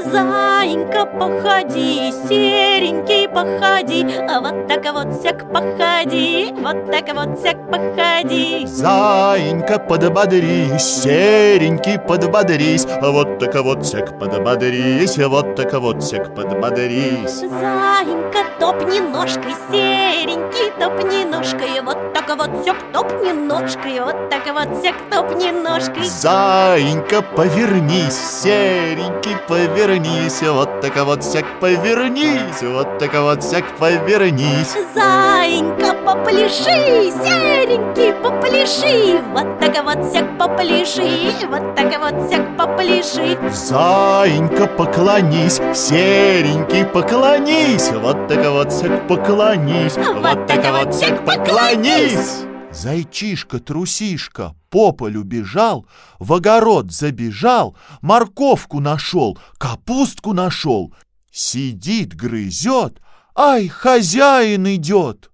Заинька, походи, серенький, походи, вот так вот сяк походи, вот так вот сяк походи. Заинька, подбодрись, серенький, подбодрись, вот так вот сяк подбодрись, вот так вот сяк подбодрись. Заинька, топни ножкой, серенький, топни ножкой, вот так вот сяк топни ножкой, вот так вот сяк топни ножкой. Заинька, повернись, серенький, повернись, вот так вот сяк повернись, вот так вот сяк повернись. Заинька, попляши, серенький, попляши, вот так вот сяк попляши, вот так вот сяк попляши. Заинька, поклонись, серенький, поклонись, вот так вот сяк поклонись, вот так вот сяк поклонись. Зайчишка-трусишка по полю бежал, в огород забежал, морковку нашел, капустку нашел. Сидит, грызет, ай, хозяин идет.